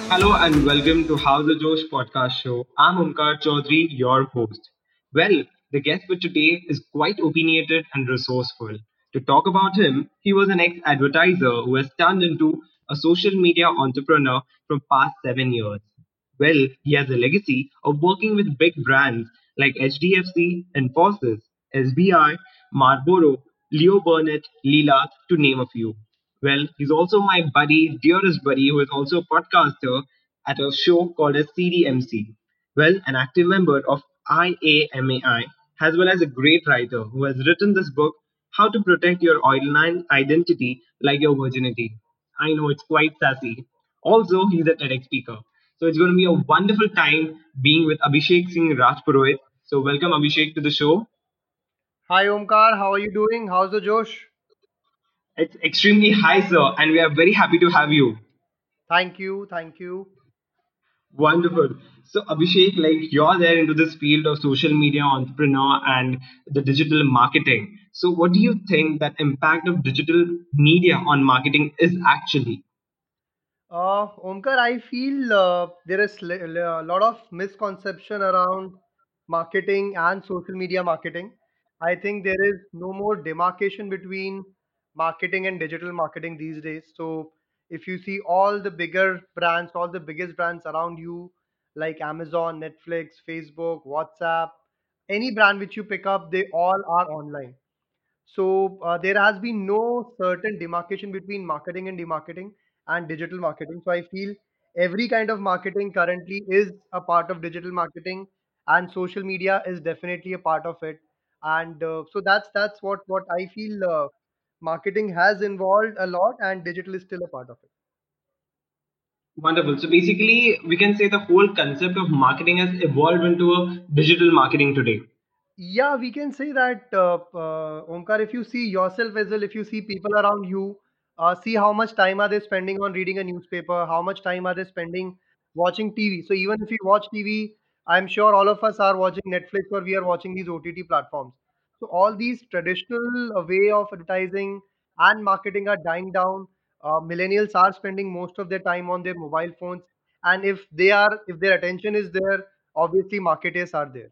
Hello and welcome to How the Josh podcast show. I'm Omkar Chaudhary, your host. Well, the guest for today is quite opinionated and resourceful. To talk about him, he was an ex-advertiser who has turned into a social media entrepreneur from past 7 years. Well, he has a legacy of working with big brands like HDFC, Infosys, SBI, Marlboro, Leo Burnett, Leela, to name a few. Well, he's also my buddy, dearest buddy, who is also a podcaster at a show called as CDMC. Well, an active member of IAMAI, as well as a great writer who has written this book, How to Protect Your Online Identity Like Your Virginity. I know it's quite sassy. Also, he's a TEDx speaker. So it's going to be a wonderful time being with Abhishek Singh Rajpurohit. So welcome Abhishek to the show. Hi Omkar, how are you doing? How's the Josh? It's extremely high, sir, and we are very happy to have you. Thank you. Wonderful. So, Abhishek, like you're there into this field of social media entrepreneur and the digital marketing. So, what do you think that impact of digital media on marketing is actually? Omkar, I feel there is a lot of misconception around marketing and social media marketing. I think there is no more demarcation between marketing and digital marketing these days. So, if you see all the bigger brands, all the biggest brands around you, like Amazon, Netflix, Facebook, WhatsApp, any brand which you pick up, they all are online. So there has been no certain demarcation between marketing and demarketing and digital marketing. So I feel every kind of marketing currently is a part of digital marketing, and social media is definitely a part of it. And so that's what I feel. Marketing has involved a lot, and digital is still a part of it. Wonderful. So, basically, we can say the whole concept of marketing has evolved into a digital marketing today. Yeah, we can say that, Omkar, if you see yourself as well, if you see people around you, see how much time are they spending on reading a newspaper, how much time are they spending watching TV. So even if you watch TV, I'm sure all of us are watching Netflix or we are watching these OTT platforms. So all these traditional way of advertising and marketing are dying down. Millennials are spending most of their time on their mobile phones, and if their attention is there, obviously marketers are there.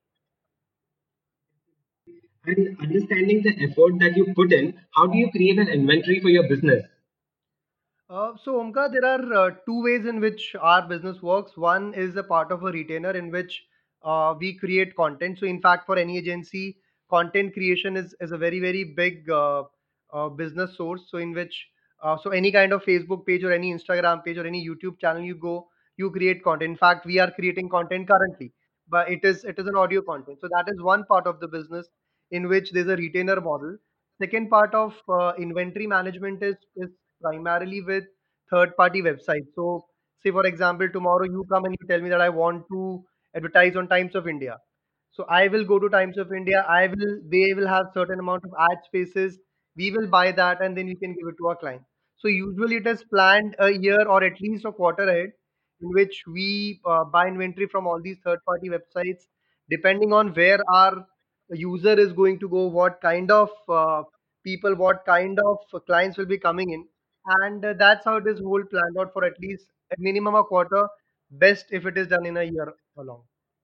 And understanding the effort that you put in, how do you create an inventory for your business? So, Omkar, there are two ways in which our business works. One is a part of a retainer in which we create content. So, in fact, for any agency, content creation is a very big business source. So, in which so any kind of Facebook page or any Instagram page or any YouTube channel you go, you create content. In fact, we are creating content currently, but it is an audio content. So that is one part of the business in which there's a retainer model. Second part of inventory management is primarily with third party websites. So, say for example, tomorrow you come and you tell me that I want to advertise on Times of India. So I will go to Times of India. They will have certain amount of ad spaces. We will buy that and then we can give it to our client. So usually it is planned a year or at least a quarter ahead, in which we buy inventory from all these third party websites, depending on where our user is going to go, what kind of people, what kind of clients will be coming in, and that's how it is whole planned out for at least a minimum a quarter, best if it is done in a year along.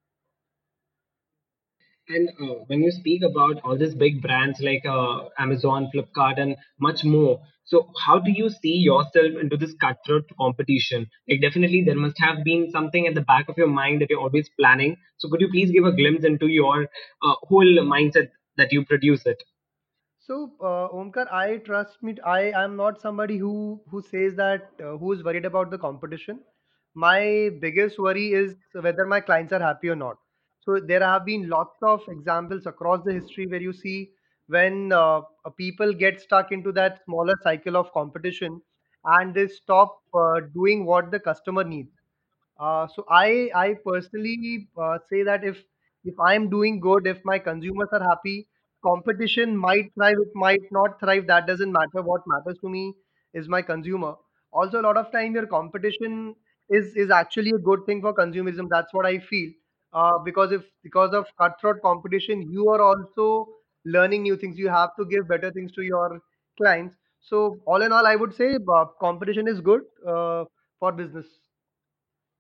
And when you speak about all these big brands like Amazon, Flipkart, and much more, so how do you see yourself into this cutthroat competition? Like, definitely, there must have been something at the back of your mind that you're always planning. So, could you please give a glimpse into your whole mindset that you produce it? So, Omkar, I trust me. I am not somebody who says that who is worried about the competition. My biggest worry is whether my clients are happy or not. So there have been lots of examples across the history where you see when people get stuck into that smaller cycle of competition and they stop doing what the customer needs. So I personally say that if I'm doing good, if my consumers are happy, competition might thrive, it might not thrive. That doesn't matter. What matters to me is my consumer. Also, a lot of time your competition is actually a good thing for consumerism. That's what I feel. Because of cutthroat competition, you are also learning new things. You have to give better things to your clients. So all in all, I would say competition is good for business.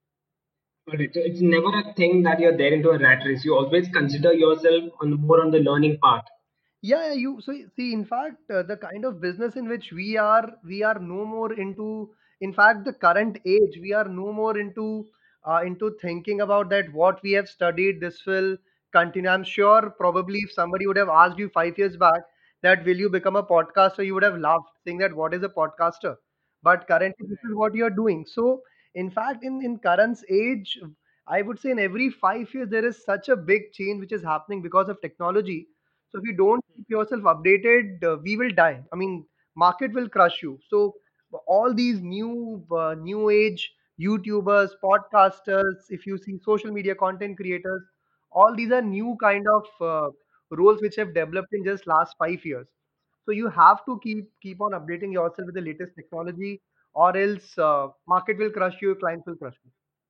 Alright, so it's never a thing that you're there into a rat race. You always consider yourself on more on the learning part. Yeah, yeah, you so see, in fact, the kind of business in which we are no more into. In fact, the current age, we are no more into thinking about that what we have studied. This will continue. I'm sure, probably, if somebody would have asked you 5 years back that will you become a podcaster, you would have laughed, saying that what is a podcaster. But currently, this is what you are doing. So, in fact, in current age, I would say in every 5 years there is such a big change which is happening because of technology. So if you don't keep yourself updated, we will die. I mean, market will crush you. So all these new age YouTubers, podcasters, if you see social media content creators, all these are new kind of roles which have developed in just last 5 years. So you have to keep on updating yourself with the latest technology, or else market will crush you, clients will crush you.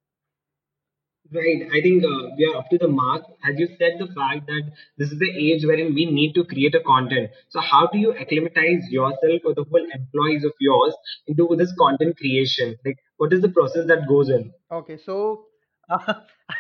Right. I think we are up to the mark. As you said, the fact that this is the age wherein we need to create a content. So, how do you acclimatize yourself or the whole employees of yours into this content creation? Like, what is the process that goes in? Okay, so uh,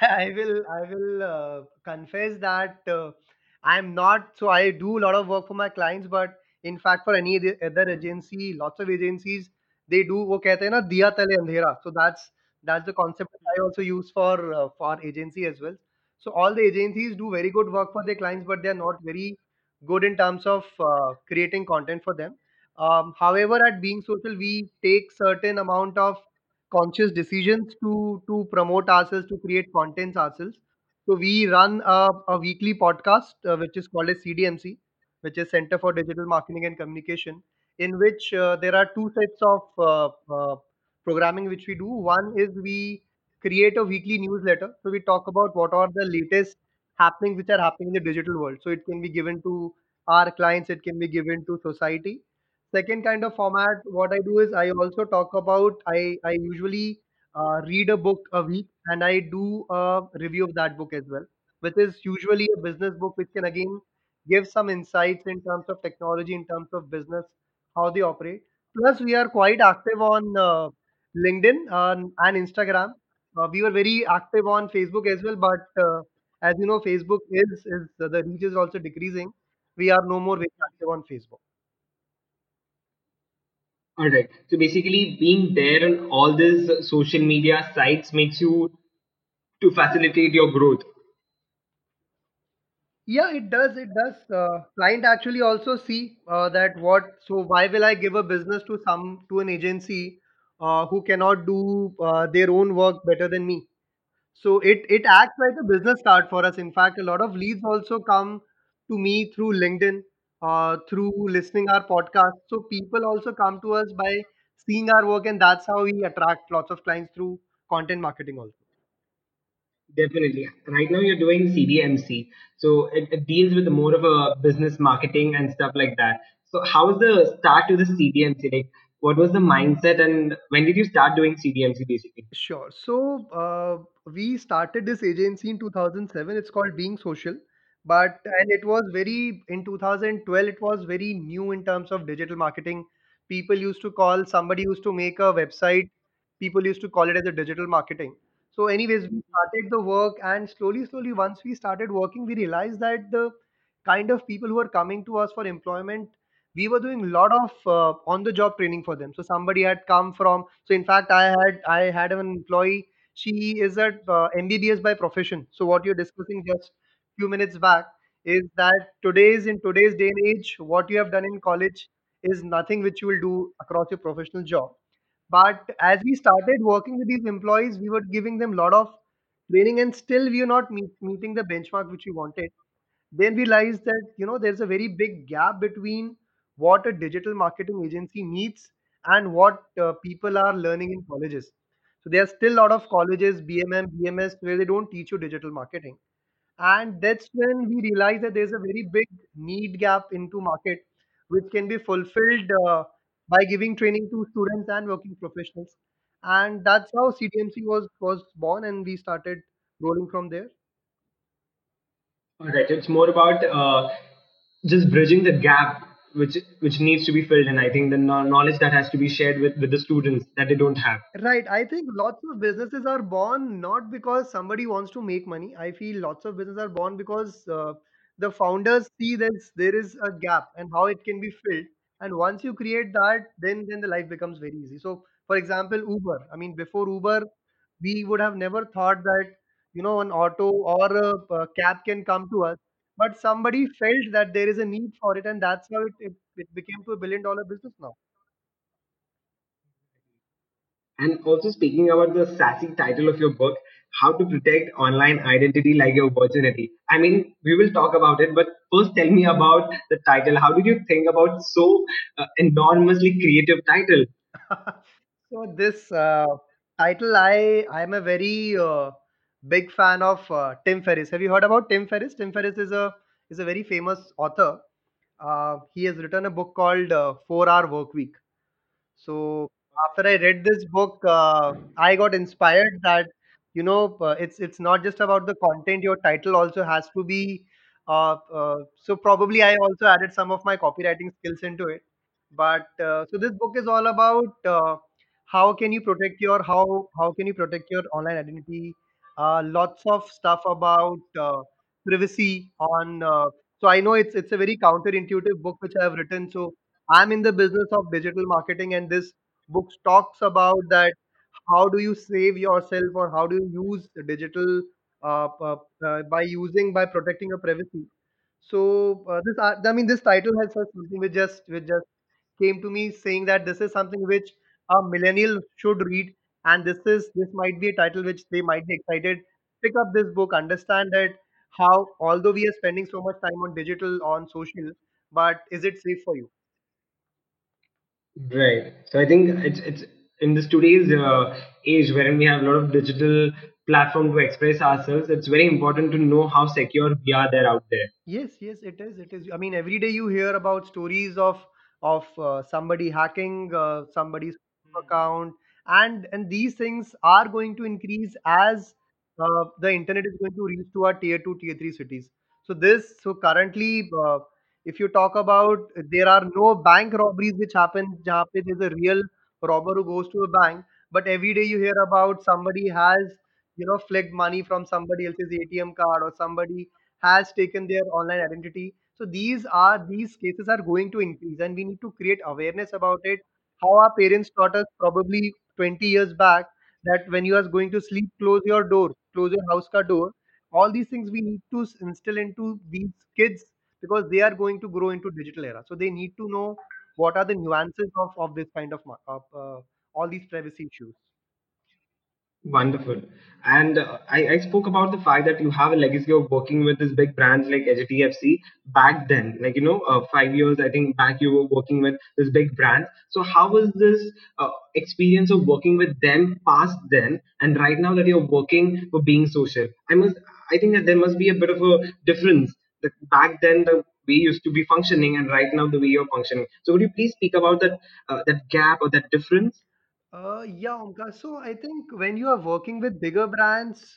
I will confess that I'm not. So I do a lot of work for my clients, but in fact, for any other agency, lots of agencies, they do वो कहते हैं ना दिया तले अंधेरा. So that's the concept that I also use for our agency as well. So all the agencies do very good work for their clients, but they are not very good in terms of creating content for them. However, at Being Social, we take certain amount of conscious decisions to promote ourselves, to create contents ourselves. So we run a weekly podcast which is called as CDMC, which is Center for Digital Marketing and Communication, in which there are two sets of programming which we do. One is we create a weekly newsletter. So we talk about what are the latest happenings which are happening in the digital world. So it can be given to our clients, it can be given to society. Second kind of format, what I do is I also talk about, I usually read a book a week and I do a review of that book as well, which is usually a business book which can again give some insights in terms of technology, in terms of business, how they operate. Plus, we are quite active on LinkedIn and Instagram. We were very active on Facebook as well, but as you know, Facebook is the reach is also decreasing. We are no more very active on Facebook. All right. So, basically, being there on all these social media sites makes you to facilitate your growth. Yeah, it does. It does. Client actually also see that what. So why will I give a business to an agency who cannot do their own work better than me? So it acts like a business card for us. In fact, a lot of leads also come to me through LinkedIn, through listening our podcast. So people also come to us by seeing our work, and that's how we attract lots of clients through content marketing also. Definitely. Right now, you're doing CDMC. So, it deals with more of a business marketing and stuff like that. So, how was the start to the CDMC? Like, what was the mindset and when did you start doing CDMC basically? Sure. So we started this agency in 2007. It's called Being Social, but and it was very in 2012. It was very new in terms of digital marketing. People used to call somebody used to make a website. People used to call it as a digital marketing. So, anyways, we started the work, and slowly, once we started working, we realized that the kind of people who are coming to us for employment, we were doing a lot of on the job training for them. So somebody had come from, so in fact I had an employee. She is at MBBS by profession. So what you're discussing just few minutes back is that today's day and age, what you have done in college is nothing which you will do across your professional job. But as we started working with these employees, we were giving them a lot of training, and still we are not meeting the benchmark which we wanted. Then we realized that there's a very big gap between what a digital marketing agency needs and what people are learning in colleges. So there are still a lot of colleges, BMM, BMS, where they don't teach you digital marketing, and that's when we realized that there's a very big need gap into market which can be fulfilled by giving training to students and working professionals. And that's how CDMC was born, and we started rolling from there. All right. It's more about just bridging the gap. which needs to be filled in. I think the knowledge that has to be shared with the students that they don't have. Right. I think lots of businesses are born not because somebody wants to make money. I feel lots of businesses are born because the founders see there is a gap and how it can be filled. And once you create that, then the life becomes very easy. So, for example, Uber. I mean, before Uber, we would have never thought that an auto or a cab can come to us. But somebody felt that there is a need for it, and that's how it became to $1 billion business now. And also speaking about the sassy title of your book, How to Protect Online Identity Like Your Virginity. I mean, we will talk about it, but first tell me about the title. How did you think about so enormously creative title? So this title, I'm a very big fan of Tim Ferriss. Have you heard about Tim Ferriss? Tim Ferriss is a very famous author. He has written a book called 4 Hour Work Week. So after I read this book, I got inspired that it's not just about the content. Your title also has to be. So probably I also added some of my copywriting skills into it. But so this book is all about how can you protect your how can you protect your online identity. Lots of stuff about privacy on. So I know it's a very counterintuitive book which I have written. So I'm in the business of digital marketing, and this book talks about that how do you save yourself or how do you use the digital by protecting your privacy. So I mean, this title has something which just came to me saying that this is something which a millennial should read, and this might be a title which they might be excited. Pick up this book, understand that how although we are spending so much time on digital on social, but is it safe for you? Right. So I think it's in this today's age wherein we have a lot of digital platform to express ourselves. It's very important to know how secure we are there out there. Yes, yes, it is. It is. I mean, every day you hear about stories of somebody hacking somebody's account, and these things are going to increase as the internet is going to reach to our tier two, tier three cities. So currently, if you talk about, there are no bank robberies which happen. Jahan pe there's a real robber who goes to a bank, but every day you hear about somebody has flicked money from somebody else's ATM card, or somebody has taken their online identity. So these cases are going to increase, and we need to create awareness about it. How our parents taught us probably 20 years back that when you are going to sleep, close your door, close your house ka door. All these things we need to instill into these kids because they are going to grow into digital era. So they need to know what are the nuances of this kind of all these privacy issues. Wonderful. And I spoke about the fact that you have a legacy of working with these big brands like HDFC back then. Like, 5 years, I think, back you were working with this big brands. So, how was this experience of working with them past then and right now that you're working for being social? I think that there must be a bit of a difference. That back then, the way you used to be functioning and right now the way you're functioning. So, would you please speak about that gap or that difference? Yeah, Omkar. So I think when you are working with bigger brands,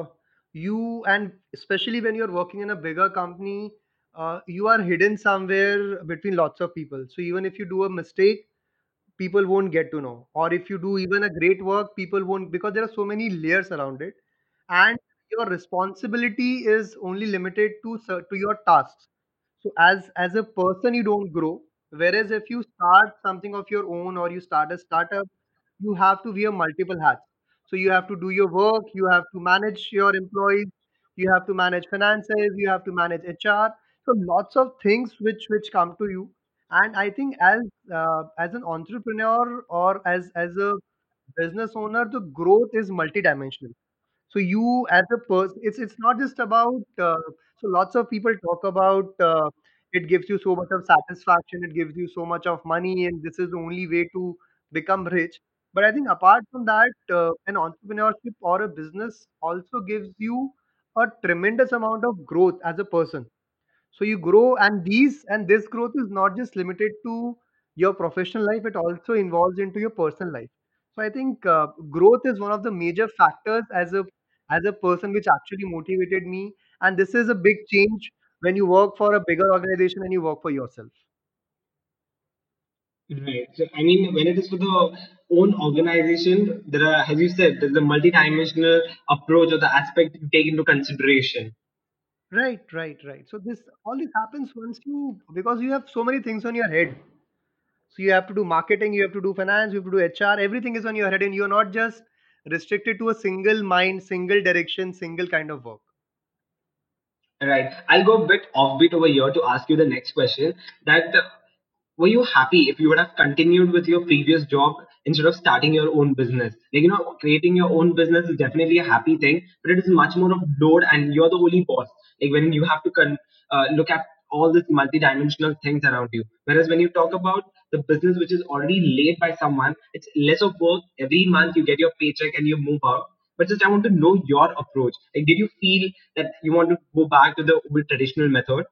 and especially when you're working in a bigger company, you are hidden somewhere between lots of people. So even if you do a mistake, people won't get to know. Or if you do even a great work, people won't, because there are so many layers around it. And your responsibility is only limited to your tasks. So as a person, you don't grow. Whereas if you start something of your own or you start a startup, you have to wear multiple hats. So you have to do your work, you have to manage your employees, you have to manage finances, you have to manage HR. So lots of things which come to you. And I think as an entrepreneur or as a business owner, the growth is multidimensional. So you as a person, it's not just about so lots of people talk about it gives you so much of satisfaction, it gives you so much of money, and this is the only way to become rich. But I think apart from that, an entrepreneurship or a business also gives you a tremendous amount of growth as a person. So you grow, and this growth is not just limited to your professional life, it also involves into your personal life. So I think growth is one of the major factors as a person which actually motivated me, and this is a big change when you work for a bigger organization and you work for yourself. Right. So, I mean, when it is for the own organization, there are, as you said, there's a multidimensional approach or the aspect you take into consideration. Right, right, right. So this all this happens once you, because you have so many things on your head. So you have to do marketing, you have to do finance, you have to do HR. Everything is on your head, and you're not just restricted to a single mind, single direction, single kind of work. Right. I'll go a bit offbeat over here to ask you the next question. That were you happy if you would have continued with your previous job instead of starting your own business? Like, creating your own business is definitely a happy thing, but it is much more of load, and you're the only boss. Like when you have to look at all these multidimensional things around you. Whereas when you talk about the business which is already laid by someone, it's less of work. Every month you get your paycheck and you move out. But just I want to know your approach. Like, did you feel that you want to go back to the old traditional method?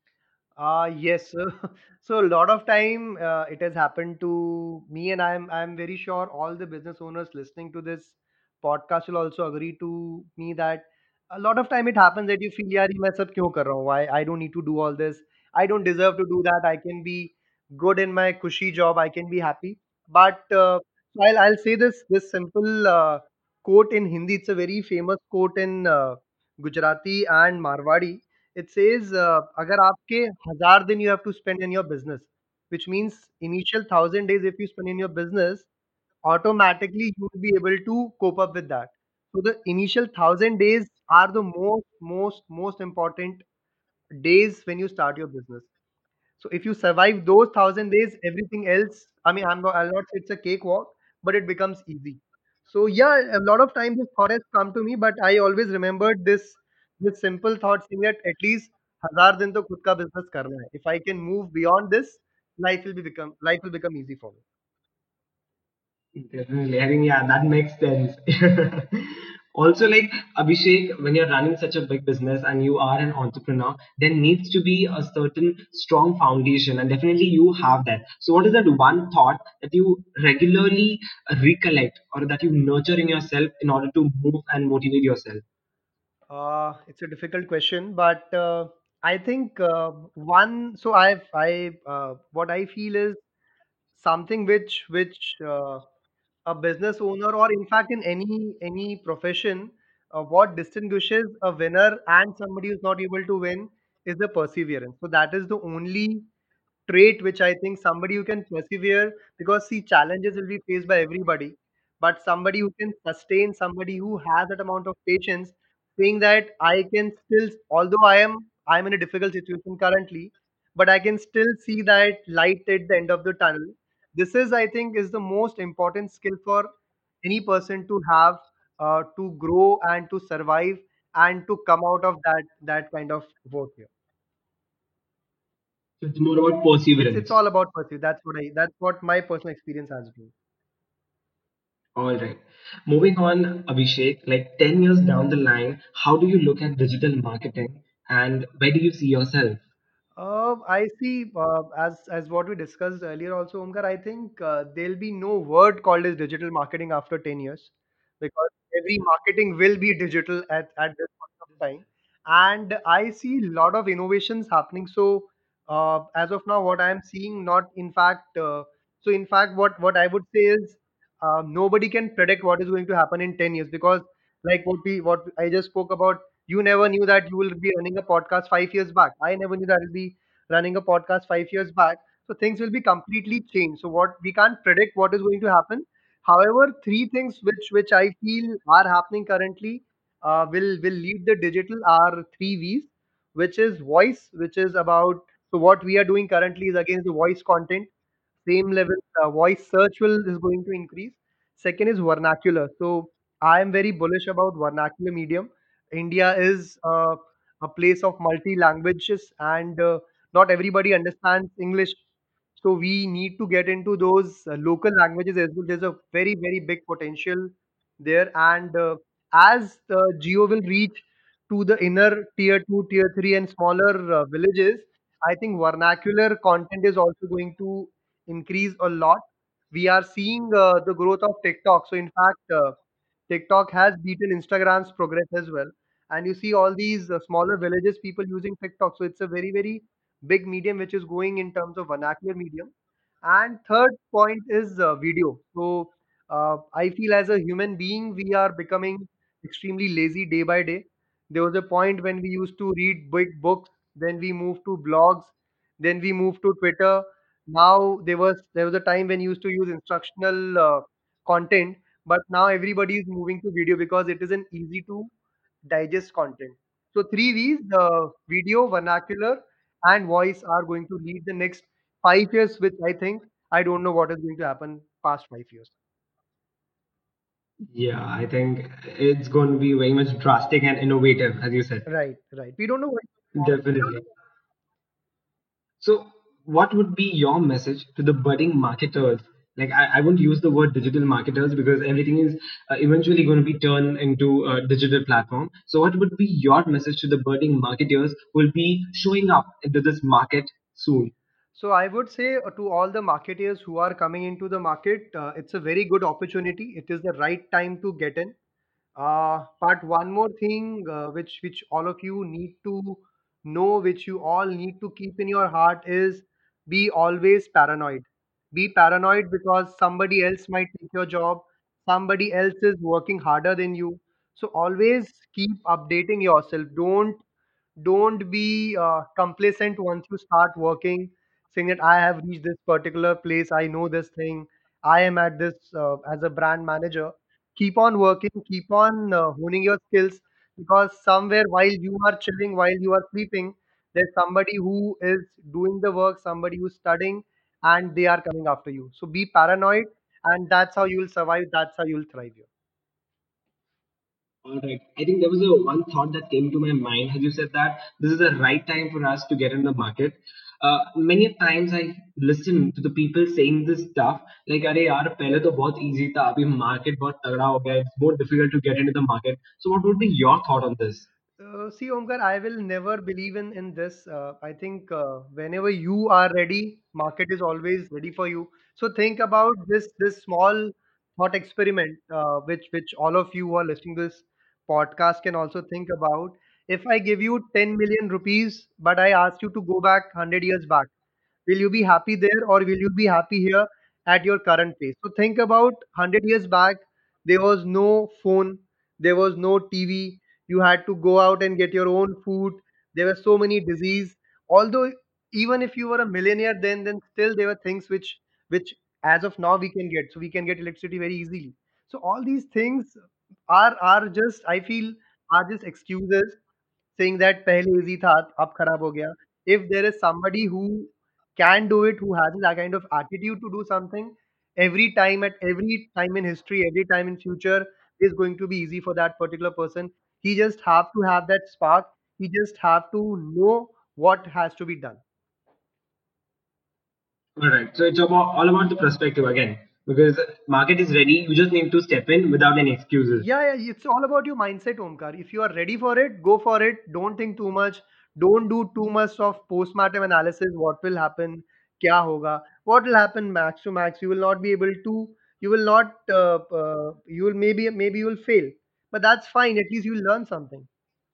Yes. So a lot of time it has happened to me, and I'm very sure all the business owners listening to this podcast will also agree to me that a lot of time it happens that you feel, यार ये मैं सब क्यों कर रहा हूँ? I don't need to do all this. I don't deserve to do that. I can be good in my cushy job. I can be happy. But so I'll say this simple quote in Hindi. It's a very famous quote in Gujarati and Marwadi. It says, अगर आपके 1000 दिन you have to spend in your business, which means initial 1000 days if you spend in your business, automatically you will be able to cope up with that. So the initial 1000 days are the most important days when you start your business. So if you survive those 1000 days, everything else, I mean, I'll not say it's a cakewalk, but it becomes easy. So yeah, a lot of times this thought has come to me, but I always remembered this simple thought saying that at least 1000 दिन तो खुद का business करना है. If I can move beyond this, life will become easy for me. Definitely. I think, yeah, that makes sense. Also, like Abhishek, when you're running such a big business and you are an entrepreneur, there needs to be a certain strong foundation, and definitely you have that. So, what is that one thought that you regularly recollect or that you nurture in yourself in order to move and motivate yourself? It's a difficult question, but I think one. So what I feel is something which a business owner, or in fact in any profession, what distinguishes a winner and somebody who's not able to win is the perseverance. So that is the only trait which I think somebody who can persevere, because see, challenges will be faced by everybody, but somebody who can sustain, somebody who has that amount of patience, saying that I can still, although I'm in a difficult situation currently, but I can still see that light at the end of the tunnel. This is, I think, is the most important skill for any person to have, to grow and to survive and to come out of that kind of work here. So it's more about It's perseverance. all about pursuit. That's what my personal experience has been. All right. Moving on, Abhishek, like 10 years down the line, how do you look at digital marketing and where do you see yourself? I see. As what we discussed earlier, also, Omkar, I think there'll be no word called as digital marketing after 10 years, because every marketing will be digital at this point of time, and I see a lot of innovations happening. So, as of now, what I am seeing, not in fact, so in fact, what I would say is, nobody can predict what is going to happen in 10 years, because like what I just spoke about, you never knew that you will be running a podcast 5 years back. I never knew that I'll be running a podcast 5 years back. So things will be completely changed. So what we can't predict what is going to happen. However, three things which I feel are happening currently will lead the digital are three V's, which is voice, which is about, so what we are doing currently is against the voice content. Same level, voice search will is going to increase. Second is vernacular. So I am very bullish about vernacular medium. India is a place of multi languages, and not everybody understands English. So we need to get into those local languages as well. There's a very big potential there, and as Geo will reach to the inner tier two, tier three, and smaller villages, I think vernacular content is also going to increase a lot. We are seeing the growth of TikTok. So in fact, TikTok has beaten Instagram's progress as well. And you see all these smaller villages, people using TikTok. So it's a very big medium which is going in terms of vernacular medium. And third point is video. So I feel as a human being, we are becoming extremely lazy day by day. There was a point when we used to read big books, then we moved to blogs, then we moved to Twitter. Now there was a time when you used to use instructional content, but now everybody is moving to video because it is an easy to digest content. So three V's: video, vernacular, and voice are going to lead the next 5 years, which I think I don't know what is going to happen past 5 years. Yeah, I think it's going to be very much drastic and innovative, as you said. Right, right. We don't know what. Definitely. So, what would be your message to the budding marketers? Like, I won't use the word digital marketers because everything is eventually going to be turned into a digital platform. So, what would be your message to the budding marketers who will be showing up into this market soon? So I would say to all the marketeers who are coming into the market, it's a very good opportunity. It is the right time to get in. But one more thing, which all of you need to know, which you all need to keep in your heart is be always paranoid. Be paranoid because somebody else might take your job. Somebody else is working harder than you. So always keep updating yourself. Don't be complacent once you start working, saying that I have reached this particular place, I know this thing, I am at this as a brand manager. Keep on working, keep on honing your skills, because somewhere while you are chilling, while you are sleeping, there's somebody who is doing the work, somebody who's studying, and they are coming after you. So be paranoid, and that's how you'll survive, that's how you'll thrive here. All right. I think there was a one thought that came to my mind as you said that this is the right time for us to get in the market. Many a times I listen to the people saying this stuff like, "अरे यार पहले तो बहुत easy था, अभी market बहुत तगड़ा हो गया. It's more difficult to get into the market." So, what would be your thought on this? See, Omkar, I will never believe in this. I think whenever you are ready, market is always ready for you. So think about this small thought experiment, which all of you who are listening to this podcast can also think about. If I give you 10 million rupees, but I ask you to go back 100 years back, will you be happy there or will you be happy here at your current place? So think about 100 years back, there was no phone, there was no TV, you had to go out and get your own food, there were so many disease. Although even if you were a millionaire then still there were things which as of now we can get. So we can get electricity very easily. So all these things are just I feel are just excuses saying that पहले easy था अब खराब हो गया. If there is somebody who can do it, who has that kind of attitude to do something, every time at every time in history, every time in future is going to be easy for that particular person. He just have to have that spark. He just have to know what has to be done. All right. So it's all about the perspective again because market is ready. You just need to step in without any excuses. Yeah, yeah, it's all about your mindset, Omkar. If you are ready for it, go for it. Don't think too much. Don't do too much of postmortem analysis. What will happen? Kya hoga? What will happen max to max? You will not be able to. You will not. You will maybe you will fail, but that's fine. At least you will learn something.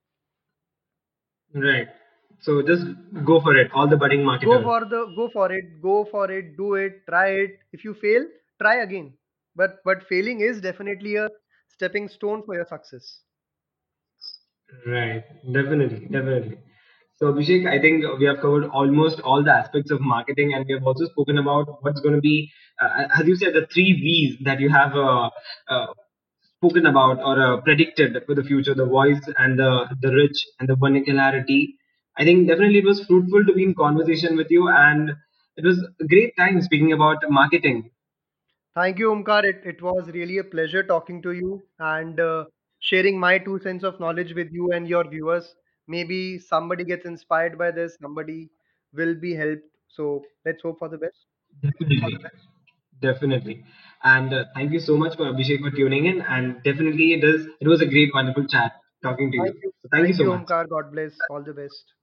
Right. So just go for it. All the budding marketers. Go for it. Do it. Try it. If you fail, try again. But failing is definitely a stepping stone for your success. Right, definitely, definitely. So, Abhishek, I think we have covered almost all the aspects of marketing, and we have also spoken about what's going to be, as you said, the three V's that you have uh, spoken about or predicted for the future: the voice and the rich and the vernacularity. I think definitely it was fruitful to be in conversation with you, and it was a great time speaking about marketing. Thank you, Omkar. It was really a pleasure talking to you and sharing my 2 cents of knowledge with you and your viewers. Maybe somebody gets inspired by this, somebody will be helped. So let's hope for the best. Definitely. Definitely. And thank you so much for Abhishek for tuning in. And definitely it was a great, wonderful chat talking to Thank you. you. So thank you Thank so you, much. Omkar. God bless. All the best.